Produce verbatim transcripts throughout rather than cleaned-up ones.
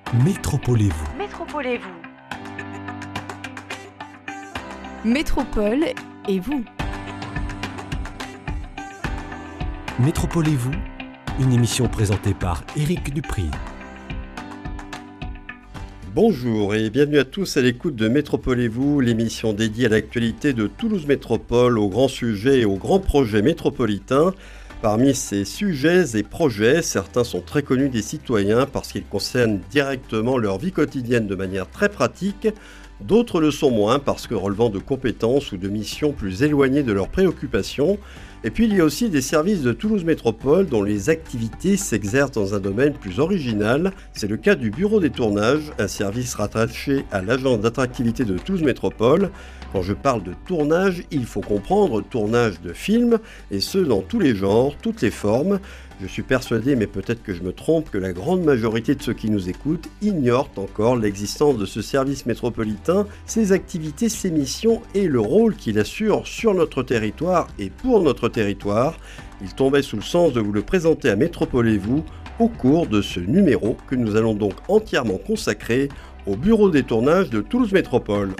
Métropolez-vous. Métropolez-vous. Métropole et vous. Métropolez-vous, une émission présentée par Éric Dupri. Bonjour et bienvenue à tous à l'écoute de Métropolez-vous, l'émission dédiée à l'actualité de Toulouse Métropole, aux grands sujets et aux grands projets métropolitains. Parmi ces sujets et projets, certains sont très connus des citoyens parce qu'ils concernent directement leur vie quotidienne de manière très pratique. D'autres le sont moins parce que relevant de compétences ou de missions plus éloignées de leurs préoccupations. Et puis il y a aussi des services de Toulouse Métropole dont les activités s'exercent dans un domaine plus original. C'est le cas du Bureau des tournages, un service rattaché à l'agence d'attractivité de Toulouse Métropole. Quand je parle de tournage, il faut comprendre tournage de films, et ce dans tous les genres, toutes les formes. Je suis persuadé, mais peut-être que je me trompe, que la grande majorité de ceux qui nous écoutent ignorent encore l'existence de ce service métropolitain, ses activités, ses missions et le rôle qu'il assure sur notre territoire et pour notre territoire. Il tombait sous le sens de vous le présenter à Métropolez-vous au cours de ce numéro que nous allons donc entièrement consacrer au Bureau des tournages de Toulouse Métropole.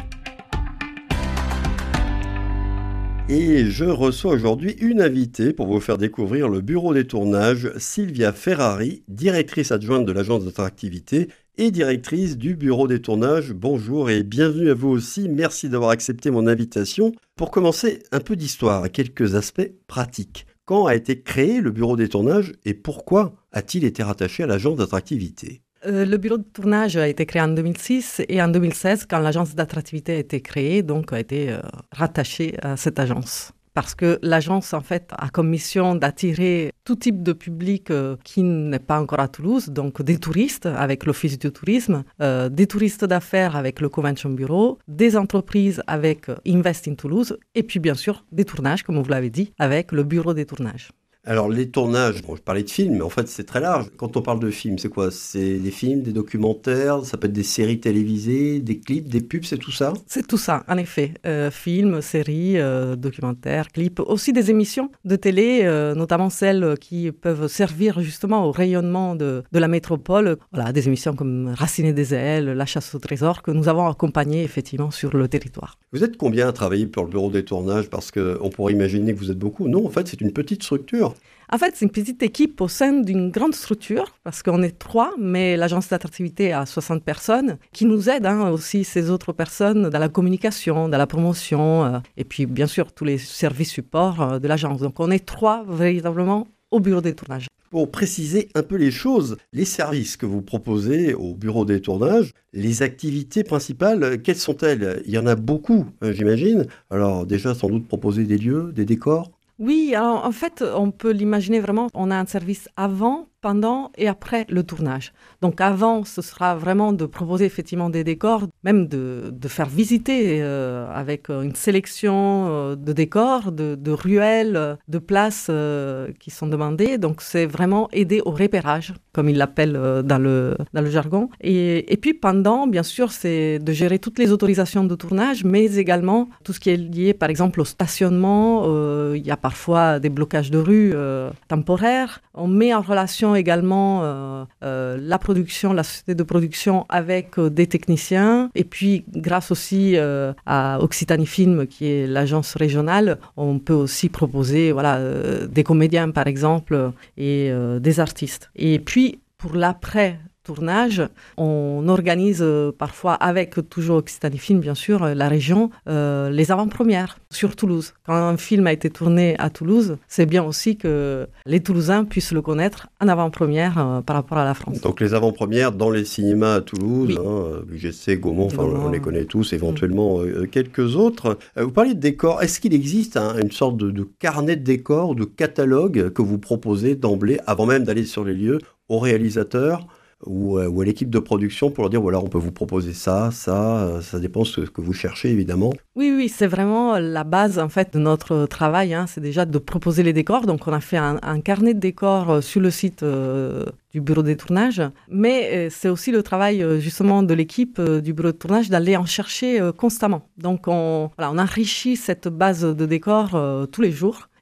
Et je reçois aujourd'hui une invitée pour vous faire découvrir le bureau des tournages, Sylvia Ferrari, directrice adjointe de l'agence d'attractivité et directrice du bureau des tournages. Bonjour et bienvenue à vous aussi. Merci d'avoir accepté mon invitation. Pour commencer, un peu d'histoire et quelques aspects pratiques. Quand a été créé le bureau des tournages et pourquoi a-t-il été rattaché à l'agence d'attractivité ? Euh, le bureau de tournage a été créé en deux mille six et en deux mille seize, quand l'agence d'attractivité a été créée, donc a été euh, rattachée à cette agence. Parce que l'agence, en fait, a comme mission d'attirer tout type de public euh, qui n'est pas encore à Toulouse, donc des touristes avec l'Office du tourisme, euh, des touristes d'affaires avec le Convention Bureau, des entreprises avec euh, Invest in Toulouse, et puis bien sûr des tournages, comme vous l'avez dit, avec le bureau des tournages. Alors les tournages, bon, je parlais de films, mais en fait c'est très large. Quand on parle de films, c'est quoi ? C'est des films, des documentaires, ça peut être des séries télévisées, des clips, des pubs, c'est tout ça ? C'est tout ça, en effet. Euh, films, séries, euh, documentaires, clips, aussi des émissions de télé, euh, notamment celles qui peuvent servir justement au rayonnement de, de la métropole. Voilà, des émissions comme Racines des ailes, La chasse au trésor, que nous avons accompagnées effectivement sur le territoire. Vous êtes combien à travailler pour le bureau des tournages ? Parce qu'on pourrait imaginer que vous êtes beaucoup. Non, en fait c'est une petite structure. En fait, c'est une petite équipe au sein d'une grande structure, parce qu'on est trois, mais l'agence d'attractivité a soixante personnes, qui nous aident hein, aussi, ces autres personnes, dans la communication, dans la promotion, euh, et puis bien sûr, tous les services supports euh, de l'agence. Donc on est trois véritablement au bureau des tournages. Pour préciser un peu les choses, les services que vous proposez au bureau des tournages, les activités principales, quelles sont-elles ? Il y en a beaucoup, hein, j'imagine. Alors déjà, sans doute proposer des lieux, des décors ? Oui, alors en fait, on peut l'imaginer vraiment, on a un service avant, pendant et après le tournage. Donc avant, ce sera vraiment de proposer effectivement des décors, même de, de faire visiter euh, avec une sélection euh, de décors, de, de ruelles, de places euh, qui sont demandées. Donc c'est vraiment aider au repérage, comme ils l'appellent euh, dans, le, dans le jargon. Et, et puis pendant, bien sûr, c'est de gérer toutes les autorisations de tournage, mais également tout ce qui est lié par exemple au stationnement. Euh, il y a parfois des blocages de rue euh, temporaires. On met en relation également euh, euh, la production, la société de production avec euh, des techniciens. Et puis, grâce aussi euh, à Occitanie Film, qui est l'agence régionale, on peut aussi proposer voilà, euh, des comédiens, par exemple, et euh, des artistes. Et puis, pour l'après tournage, on organise euh, parfois avec toujours Occitanie Film, bien sûr, euh, la région, euh, les avant-premières sur Toulouse. Quand un film a été tourné à Toulouse, c'est bien aussi que les Toulousains puissent le connaître en avant-première euh, par rapport à la France. Donc les avant-premières dans les cinémas à Toulouse, oui. hein, U G C, Gaumont, enfin Gaumont. On les connaît tous, éventuellement euh, quelques autres. Euh, vous parlez de décors, est-ce qu'il existe hein, une sorte de, de carnet de décors, de catalogue que vous proposez d'emblée, avant même d'aller sur les lieux, aux réalisateurs ou, ou à l'équipe de production pour leur dire voilà, on peut vous proposer ça, ça, ça dépend de ce que vous cherchez évidemment. Oui, oui, c'est vraiment la base en fait de notre travail, hein, c'est déjà de proposer les décors. Donc on a fait un, un carnet de décors sur le site euh, du bureau des tournages, mais euh, c'est aussi le travail euh, justement de l'équipe euh, du bureau de tournage d'aller en chercher euh, constamment. Donc on, voilà, on enrichit cette base de décors euh, tous les jours.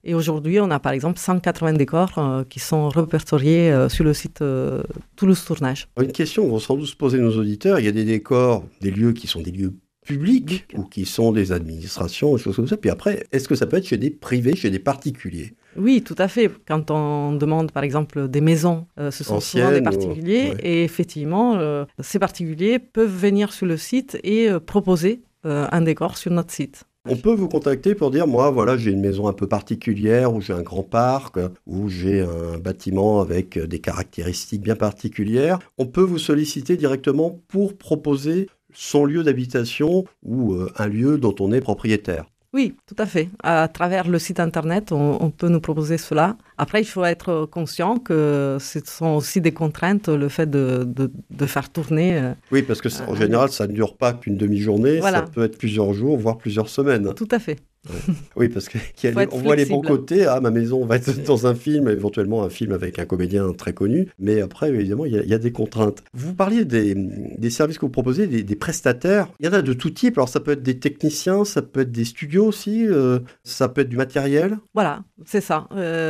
Et aujourd'hui, on a par exemple cent quatre-vingts décors euh, qui sont répertoriés euh, sur le site euh, Toulouse Tournage. Une question que vont sans doute se poser nos auditeurs, il y a des décors, des lieux qui sont des lieux publics ou qui sont des administrations, des choses comme ça. Puis après, est-ce que ça peut être chez des privés, chez des particuliers ? Oui, tout à fait. Quand on demande, par exemple, des maisons, euh, ce sont Anciennes, souvent des particuliers. ou... ouais. Et effectivement, euh, ces particuliers peuvent venir sur le site et euh, proposer euh, un décor sur notre site. On peut vous contacter pour dire, moi, voilà, j'ai une maison un peu particulière, ou j'ai un grand parc, ou j'ai un bâtiment avec des caractéristiques bien particulières. On peut vous solliciter directement pour proposer son lieu d'habitation ou euh, un lieu dont on est propriétaire. Oui, tout à fait. À travers le site internet, on, on peut nous proposer cela. Après, il faut être conscient que ce sont aussi des contraintes, le fait de, de, de faire tourner. Euh, oui, parce que en général, ça ne dure pas qu'une demi-journée, voilà. Ça peut être plusieurs jours, voire plusieurs semaines. Tout à fait. Ouais. Oui, parce qu'on voit les bons flexible. côtés. Ah, ma maison va être dans un film, éventuellement un film avec un comédien très connu. Mais après, évidemment, il y, y a des contraintes. Vous parliez des, des services que vous proposez, des, des prestataires. Il y en a de tout type. Alors, ça peut être des techniciens, ça peut être des studios aussi, euh, ça peut être du matériel. Voilà, c'est ça.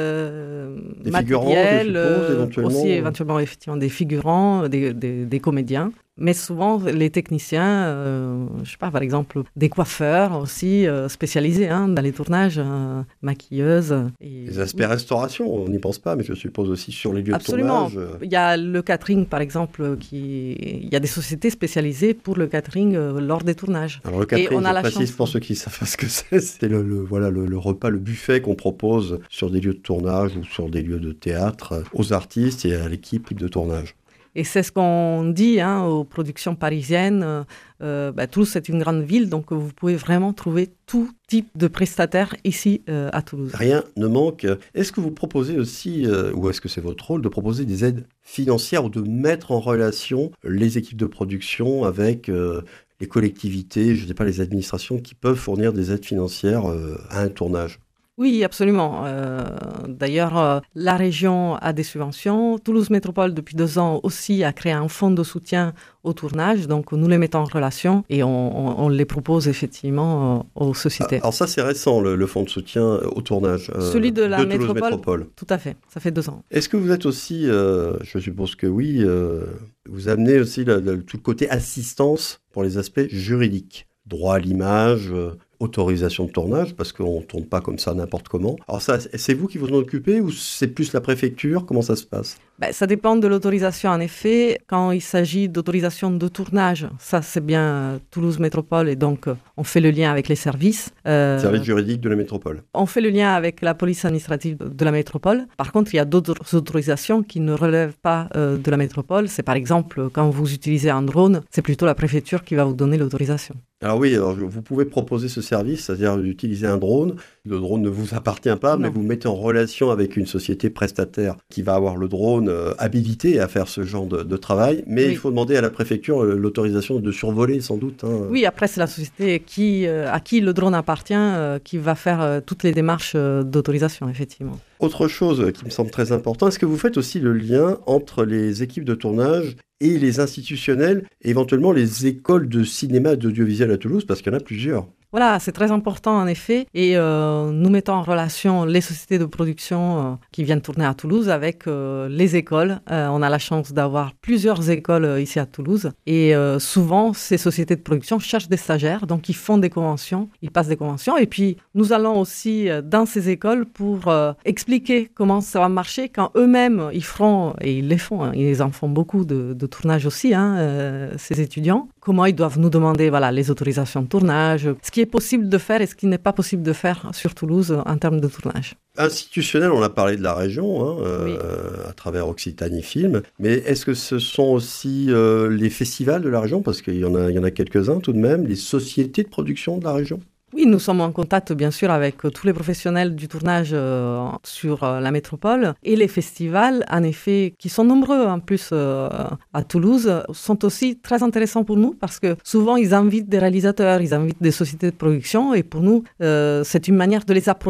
Euh, des matériel, figurants, je suppose, éventuellement. Aussi, éventuellement, effectivement, des figurants, des, des, des comédiens. Mais souvent, les techniciens, euh, je sais pas, par exemple, des coiffeurs aussi euh, spécialisés hein, dans les tournages, euh, maquilleuses. Et... Les aspects restauration, on n'y pense pas, mais je suppose aussi sur les lieux Absolument. de tournage. Il y a le catering, par exemple, qui... il y a des sociétés spécialisées pour le catering euh, lors des tournages. Alors le catering, et on a je la précise chance... pour ceux qui savent pas ce que c'est, c'est le, le, voilà, le, le repas, le buffet qu'on propose sur des lieux de tournage ou sur des lieux de théâtre aux artistes et à l'équipe de tournage. Et c'est ce qu'on dit hein, aux productions parisiennes. Euh, bah, Toulouse, c'est une grande ville, donc vous pouvez vraiment trouver tout type de prestataires ici euh, à Toulouse. Rien ne manque. Est-ce que vous proposez aussi, euh, ou est-ce que c'est votre rôle, de proposer des aides financières ou de mettre en relation les équipes de production avec euh, les collectivités, je ne sais pas, les administrations qui peuvent fournir des aides financières euh, à un tournage ? Oui, absolument. Euh, d'ailleurs, euh, la région a des subventions. Toulouse Métropole, depuis deux ans aussi, a créé un fonds de soutien au tournage. Donc, nous les mettons en relation et on, on, on les propose effectivement euh, aux sociétés. Alors ça, c'est récent, le, le fonds de soutien au tournage. Euh, Celui de la de Toulouse métropole, Métropole. Tout à fait, ça fait deux ans. Est-ce que vous êtes aussi, euh, je suppose que oui, euh, vous amenez aussi le, le, tout le côté assistance pour les aspects juridiques, droit à l'image, euh, autorisation de tournage, parce qu'on ne tourne pas comme ça n'importe comment. Alors ça, c'est vous qui vous en occupez ou c'est plus la préfecture ? Comment ça se passe ? Ben, ça dépend de l'autorisation. En effet, quand il s'agit d'autorisation de tournage, ça c'est bien euh, Toulouse Métropole et donc euh, on fait le lien avec les services. Euh, Service juridique de la métropole. On fait le lien avec la police administrative de la métropole. Par contre, il y a d'autres autorisations qui ne relèvent pas euh, de la métropole. C'est par exemple, quand vous utilisez un drone, c'est plutôt la préfecture qui va vous donner l'autorisation. Alors oui, alors vous pouvez proposer ce service, c'est-à-dire d'utiliser un drone. Le drone ne vous appartient pas, non. Mais vous mettez en relation avec une société prestataire qui va avoir le drone euh, habilité à faire ce genre de, de travail. Mais oui. Il faut demander à la préfecture euh, l'autorisation de survoler, sans doute. Hein. Oui, après, c'est la société qui, euh, à qui le drone appartient euh, qui va faire euh, toutes les démarches euh, d'autorisation, effectivement. Autre chose qui me semble très important, est-ce que vous faites aussi le lien entre les équipes de tournage et les institutionnels, et éventuellement les écoles de cinéma et d'audiovisuel à Toulouse, parce qu'il y en a plusieurs ? Voilà, c'est très important en effet. Et euh, nous mettons en relation les sociétés de production euh, qui viennent tourner à Toulouse avec euh, les écoles. Euh, on a la chance d'avoir plusieurs écoles euh, ici à Toulouse. Et euh, souvent, ces sociétés de production cherchent des stagiaires. Donc, ils font des conventions, ils passent des conventions. Et puis, nous allons aussi euh, dans ces écoles pour euh, expliquer comment ça va marcher quand eux-mêmes, ils feront, et ils les font, hein, ils en font beaucoup de, de tournage aussi, hein, euh, ces étudiants. Comment ils doivent nous demander voilà, les autorisations de tournage, ce qui est possible de faire et ce qui n'est pas possible de faire sur Toulouse en termes de tournage. Institutionnel, on a parlé de la région, hein, euh, oui. à travers Occitanie Film, mais est-ce que ce sont aussi euh, les festivals de la région, parce qu'il y en a, il y en a quelques-uns tout de même, les sociétés de production de la région ? Oui, nous sommes en contact bien sûr avec euh, tous les professionnels du tournage euh, sur euh, la métropole et les festivals, en effet, qui sont nombreux en plus euh, à Toulouse, sont aussi très intéressants pour nous parce que souvent ils invitent des réalisateurs, ils invitent des sociétés de production et pour nous euh, c'est une manière de les approcher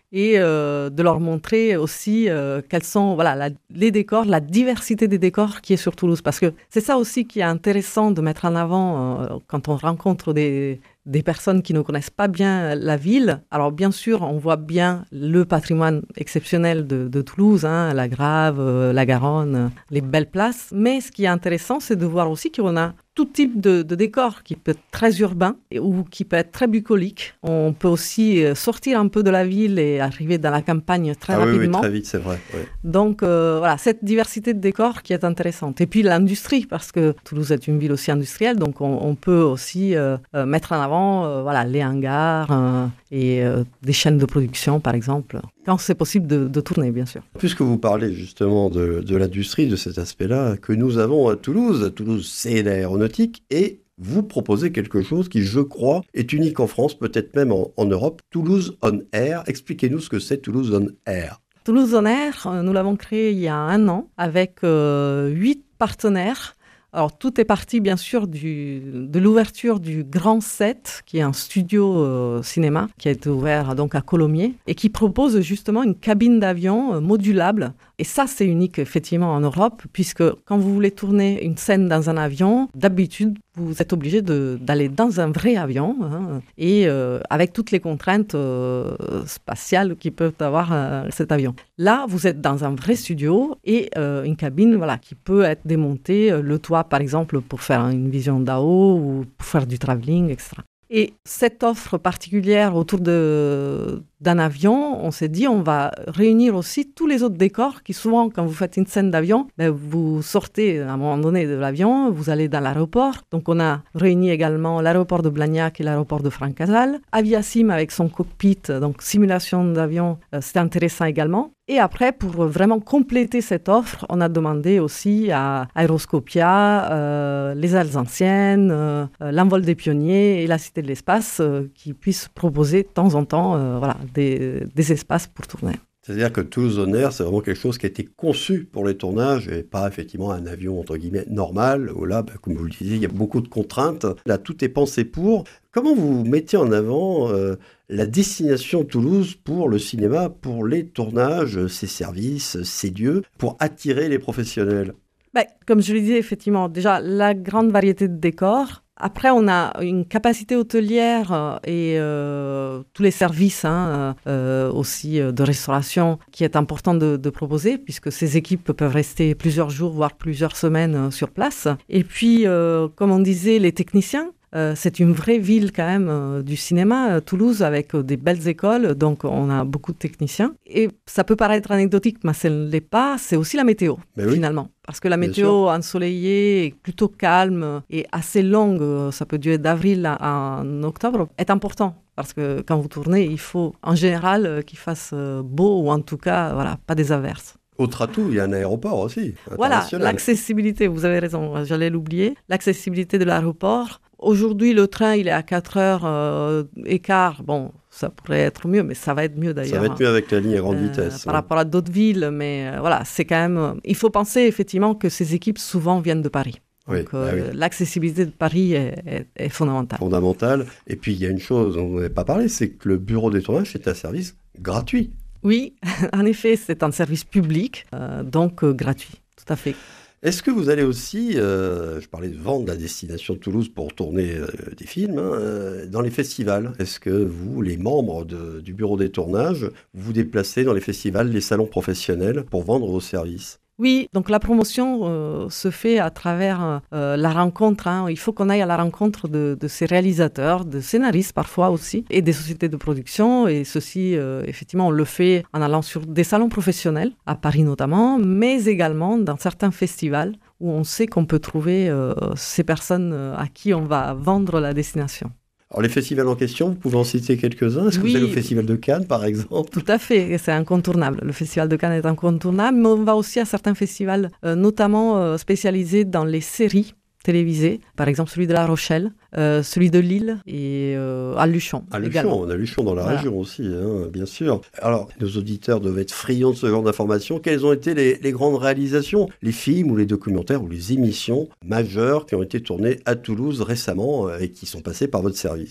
et euh, de leur montrer aussi euh, quels sont voilà, la, les décors, la diversité des décors qui est sur Toulouse. Parce que c'est ça aussi qui est intéressant de mettre en avant euh, quand on rencontre des, des personnes qui ne connaissent pas bien la ville. Alors bien sûr, on voit bien le patrimoine exceptionnel de, de Toulouse, hein, la Grave, euh, la Garonne, euh, les belles places. Mais ce qui est intéressant, c'est de voir aussi qu'on a tout type de, de décor qui peut être très urbain ou qui peut être très bucolique. On peut aussi sortir un peu de la ville et arriver dans la campagne très ah rapidement. Oui, oui, très vite, c'est vrai. Oui. Donc euh, voilà, cette diversité de décors qui est intéressante. Et puis l'industrie, parce que Toulouse est une ville aussi industrielle, donc on, on peut aussi euh, mettre en avant euh, voilà, les hangars euh, et euh, des chaînes de production, par exemple, quand c'est possible de, de tourner, bien sûr. Puisque vous parlez justement de, de l'industrie, de cet aspect-là que nous avons à Toulouse, à Toulouse, c'est l'aéronautique, et vous proposez quelque chose qui, je crois, est unique en France, peut-être même en, en Europe, Toulouse On Air. Expliquez-nous ce que c'est Toulouse On Air. Toulouse On Air, nous l'avons créé il y a un an avec euh, huit partenaires. Alors, tout est parti, bien sûr, du, de l'ouverture du Grand sept, qui est un studio euh, cinéma, qui a été ouvert donc, à Colomiers, et qui propose justement une cabine d'avion euh, modulable. Et ça, c'est unique, effectivement, en Europe, puisque quand vous voulez tourner une scène dans un avion, d'habitude, vous êtes obligé de, d'aller dans un vrai avion, hein, et euh, avec toutes les contraintes euh, spatiales qui peuvent avoir euh, cet avion. Là, vous êtes dans un vrai studio et euh, une cabine voilà, qui peut être démontée, euh, le toit, par exemple, pour faire une vision d'A O ou pour faire du travelling, et cetera. Et cette offre particulière autour de, d'un avion, on s'est dit on va réunir aussi tous les autres décors qui souvent, quand vous faites une scène d'avion, ben, vous sortez à un moment donné de l'avion, vous allez dans l'aéroport. Donc on a réuni également l'aéroport de Blagnac et l'aéroport de Francazal. Aviasim avec son cockpit, donc simulation d'avion, euh, c'était intéressant également. Et après, pour vraiment compléter cette offre, on a demandé aussi à Aeroscopia, euh, les Alsaciennes, euh, l'Envol des Pionniers et la Cité de l'Espace euh, qui puissent proposer de temps en temps euh, voilà, des, des espaces pour tourner. C'est-à-dire que Toulouse On Air, c'est vraiment quelque chose qui a été conçu pour les tournages et pas effectivement un avion entre guillemets normal, où là, bah, comme vous le disiez, il y a beaucoup de contraintes. Là, tout est pensé pour. Comment vous mettez en avant euh, la destination Toulouse pour le cinéma, pour les tournages, ses services, ses lieux, pour attirer les professionnels ? Ben, comme je le disais, effectivement, déjà, la grande variété de décors. Après, on a une capacité hôtelière euh, et euh, tous les services hein, euh, aussi euh, de restauration qui est important de, de proposer puisque ces équipes peuvent rester plusieurs jours, voire plusieurs semaines euh, sur place. Et puis, euh, comme on disait, les techniciens. Euh, c'est une vraie ville quand même euh, du cinéma, euh, Toulouse, avec euh, des belles écoles, donc on a beaucoup de techniciens. Et ça peut paraître anecdotique, mais ce ne l'est pas, c'est aussi la météo, mais finalement. Oui. Parce que la météo ensoleillée, est plutôt calme et assez longue, ça peut durer d'avril à, à octobre, est important. Parce que quand vous tournez, il faut en général qu'il fasse beau ou en tout cas, voilà, pas des averses. Autre atout, il y a un aéroport aussi, voilà, l'accessibilité, vous avez raison, j'allais l'oublier. L'accessibilité de l'aéroport. Aujourd'hui, le train, il est à quatre heures euh, et quart. Bon, ça pourrait être mieux, mais ça va être mieux d'ailleurs. Ça va être mieux avec la ligne à grande euh, vitesse. Par hein. rapport à d'autres villes, mais euh, voilà, c'est quand même... Il faut penser effectivement que ces équipes souvent viennent de Paris. Oui, Donc, euh, bah oui. l'accessibilité de Paris est, est, est fondamentale. Fondamentale. Et puis, il y a une chose dont on n'avait pas parlé, c'est que le bureau des tournages, c'est un service gratuit. Oui, en effet, c'est un service public, euh, donc euh, gratuit, tout à fait. Est-ce que vous allez aussi, euh, je parlais de vendre la destination de Toulouse pour tourner euh, des films, hein, euh, dans les festivals? Est-ce que vous, les membres de, du bureau des tournages, vous vous déplacez dans les festivals, les salons professionnels pour vendre vos services? Oui, donc la promotion euh, se fait à travers euh, la rencontre. Hein. Il faut qu'on aille à la rencontre de, de ces réalisateurs, de scénaristes parfois aussi, et des sociétés de production. Et ceci, euh, effectivement, on le fait en allant sur des salons professionnels, à Paris notamment, mais également dans certains festivals où on sait qu'on peut trouver euh, ces personnes à qui on va vendre la destination. Alors les festivals en question, vous pouvez en citer quelques-uns. Est-ce que oui. vous allez au Festival de Cannes, par exemple? Tout à fait, c'est incontournable. Le Festival de Cannes est incontournable, mais on va aussi à certains festivals, euh, notamment euh, spécialisés dans les séries télévisées, par exemple celui de La Rochelle, euh, celui de Lille et euh, à Luchon. À Luchon, également. on a Luchon dans la Voilà. région aussi, hein, bien sûr. Alors, nos auditeurs doivent être friands de ce genre d'informations. Quelles ont été les, les grandes réalisations, les films ou les documentaires ou les émissions majeures qui ont été tournées à Toulouse récemment euh, et qui sont passées par votre service?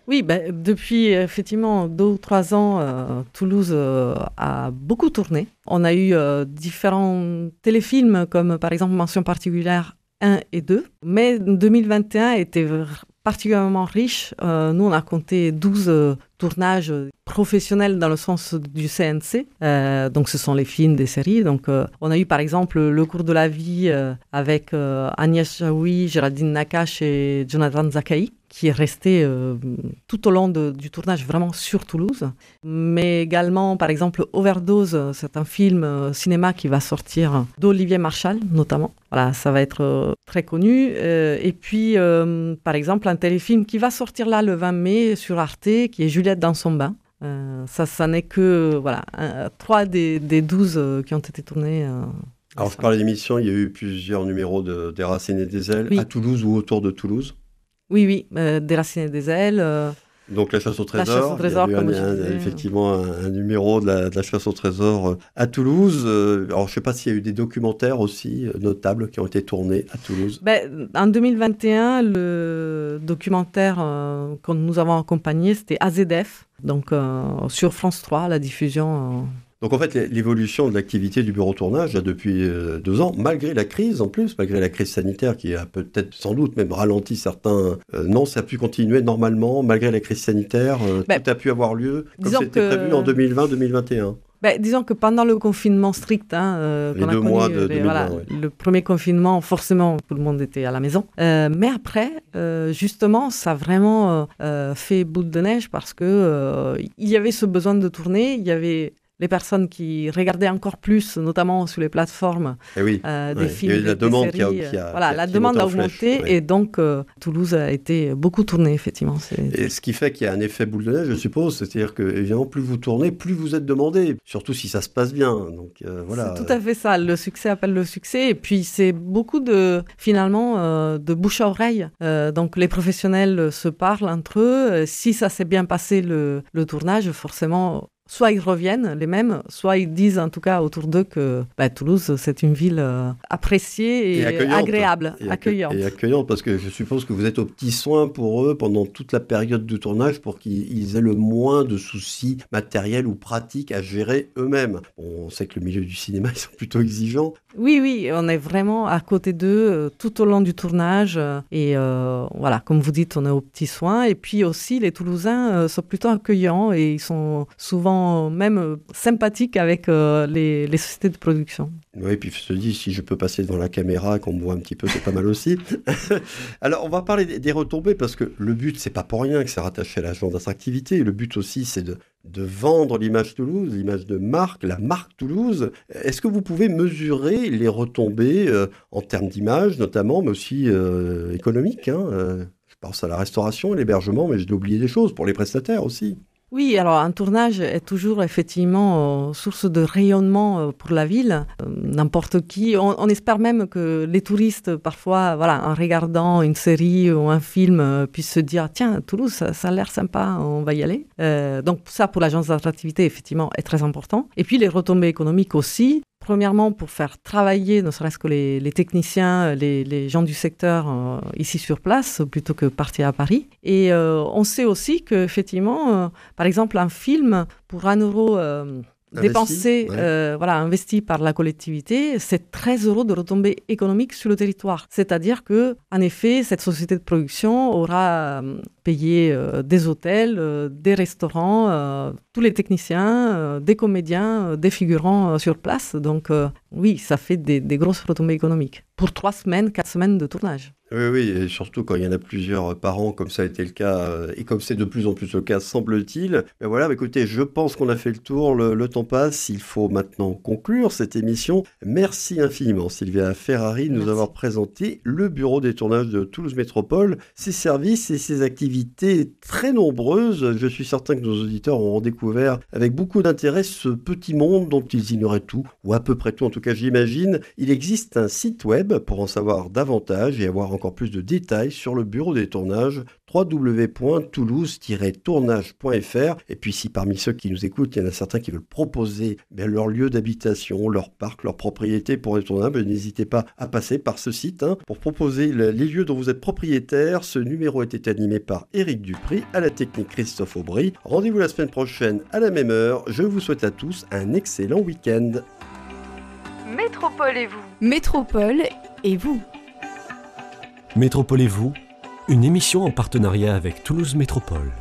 Oui, ben, depuis effectivement deux ou trois ans, euh, Toulouse euh, a beaucoup tourné. On a eu euh, différents téléfilms, comme par exemple Mention particulière un et deux. Mais deux mille vingt et un était particulièrement riche. Euh, nous, on a compté douze euh, tournages professionnels dans le sens du C N C. Euh, donc, ce sont les films, des séries. Donc, euh, on a eu par exemple Le cours de la vie euh, avec euh, Agnès Jaoui, Géraldine Nakache et Jonathan Zakai, qui est resté euh, tout au long de, du tournage vraiment sur Toulouse. Mais également, par exemple, Overdose, c'est un film euh, cinéma qui va sortir d'Olivier Marchal, notamment. Voilà, ça va être euh, très connu. Euh, et puis, euh, par exemple, un téléfilm qui va sortir là le vingt mai sur Arte, qui est Juliette dans son bain. Euh, ça, ça n'est que voilà, un, trois des, des douze euh, qui ont été tournés. Euh, Alors, je parlais d'émission, il y a eu plusieurs numéros de, des Racines et des ailes, oui. À Toulouse ou autour de Toulouse. Oui, oui, euh, des Racines et des ailes. Euh, Donc la chasse au trésor, la chasse au trésor il y a eu comme un, un, disais, effectivement un, un numéro de la, de la chasse au trésor à Toulouse. Alors je ne sais pas s'il y a eu des documentaires aussi notables qui ont été tournés à Toulouse. Ben, en deux mille vingt et un, le documentaire euh, que nous avons accompagné, c'était A Z F, donc euh, sur France trois, la diffusion... Euh, Donc en fait, l'évolution de l'activité du bureau tournage là, depuis euh, deux ans, malgré la crise en plus, malgré la crise sanitaire qui a peut-être sans doute même ralenti certains... Euh, non, ça a pu continuer normalement, malgré la crise sanitaire, euh, ben, tout a pu avoir lieu comme c'était que... prévu en deux mille vingt deux mille vingt et un. Ben, disons que pendant le confinement strict, hein, euh, les deux a connu, mois de les, deux mille vingt, voilà, ouais. Le premier confinement, forcément, tout le monde était à la maison. Euh, mais après, euh, justement, ça a vraiment euh, fait boule de neige parce que euh, il y avait ce besoin de tourner, il y avait les personnes qui regardaient encore plus, notamment sur les plateformes, eh oui, euh, des ouais. films, il y a eu la des demande séries. Qui a, qui a, voilà, qui a, la qui demande a augmenté flèche, ouais. Et donc euh, Toulouse a été beaucoup tournée, effectivement. C'est... Et ce qui fait qu'il y a un effet boule de neige, je suppose, c'est-à-dire que évidemment, plus vous tournez, plus vous êtes demandé, surtout si ça se passe bien. Donc euh, voilà. C'est tout à fait ça. Le succès appelle le succès, et puis c'est beaucoup de finalement euh, de bouche à oreille. Euh, donc les professionnels se parlent entre eux. Si ça s'est bien passé le, le tournage, forcément. Soit ils reviennent, les mêmes, soit ils disent en tout cas autour d'eux que bah, Toulouse, c'est une ville euh, appréciée et, et agréable, et accueillante. Et accueillante, parce que je suppose que vous êtes aux petits soins pour eux pendant toute la période de tournage pour qu'ils aient le moins de soucis matériels ou pratiques à gérer eux-mêmes. Bon, on sait que le milieu du cinéma, ils sont plutôt exigeants. Oui, oui, on est vraiment à côté d'eux euh, tout au long du tournage. Euh, et euh, voilà, comme vous dites, on est aux petits soins. Et puis aussi, les Toulousains euh, sont plutôt accueillants et ils sont souvent même sympathique avec euh, les, les sociétés de production. Oui, puis je te dis, si je peux passer devant la caméra, qu'on me voit un petit peu, c'est pas mal aussi. Alors, on va parler des, des retombées, parce que le but, c'est pas pour rien que c'est rattaché à l'agence d'attractivité. Le but aussi, c'est de, de vendre l'image Toulouse, l'image de marque, la marque Toulouse. Est-ce que vous pouvez mesurer les retombées euh, en termes d'image, notamment, mais aussi euh, économiques, hein, euh, je pense à la restauration, l'hébergement, mais je dois oublier des choses pour les prestataires aussi. Oui, alors un tournage est toujours effectivement euh, source de rayonnement euh, pour la ville. Euh, n'importe qui, on, on espère même que les touristes, parfois, voilà, en regardant une série ou un film, euh, puissent se dire « Tiens, Toulouse, ça, ça a l'air sympa, on va y aller euh, ». Donc ça, pour l'agence d'attractivité, effectivement, est très important. Et puis les retombées économiques aussi. Premièrement, pour faire travailler, ne serait-ce que les, les techniciens, les, les gens du secteur euh, ici sur place, plutôt que partir à Paris. Et euh, on sait aussi qu'effectivement, euh, par exemple, un film, pour un euro euh, dépensé, ouais. euh, voilà, investi par la collectivité, c'est treize euros de retombées économiques sur le territoire. C'est-à-dire que, en effet, cette société de production aura euh, payé euh, des hôtels, euh, des restaurants, euh, tous les techniciens, euh, des comédiens, euh, des figurants euh, sur place. Donc, euh, oui, ça fait des, des grosses retombées économiques pour trois semaines, quatre semaines de tournage. Oui, oui, et surtout quand il y en a plusieurs par an, comme ça a été le cas, et comme c'est de plus en plus le cas, semble-t-il. Mais voilà, bah écoutez, je pense qu'on a fait le tour, le, le temps passe, il faut maintenant conclure cette émission. Merci infiniment, Sylvia Ferrari, de nous Merci. avoir présenté le bureau des tournages de Toulouse Métropole, ses services et ses activités très nombreuses. Je suis certain que nos auditeurs auront découvert avec beaucoup d'intérêt ce petit monde dont ils ignoraient tout, ou à peu près tout, en tout cas j'imagine. Il existe un site web pour en savoir davantage et avoir en encore plus de détails sur le bureau des tournages w w w point toulouse tiret tournage point f r. Et puis si parmi ceux qui nous écoutent, il y en a certains qui veulent proposer bien, leur lieu d'habitation, leur parc, leur propriété pour les tournages, ben, n'hésitez pas à passer par ce site hein, pour proposer le, les lieux dont vous êtes propriétaire. Ce numéro était animé par Éric Dupri, à la technique Christophe Aubry. Rendez-vous la semaine prochaine à la même heure. Je vous souhaite à tous un excellent week-end. Métropole et vous. Métropole et vous. Métropole et vous, une émission en partenariat avec Toulouse Métropole.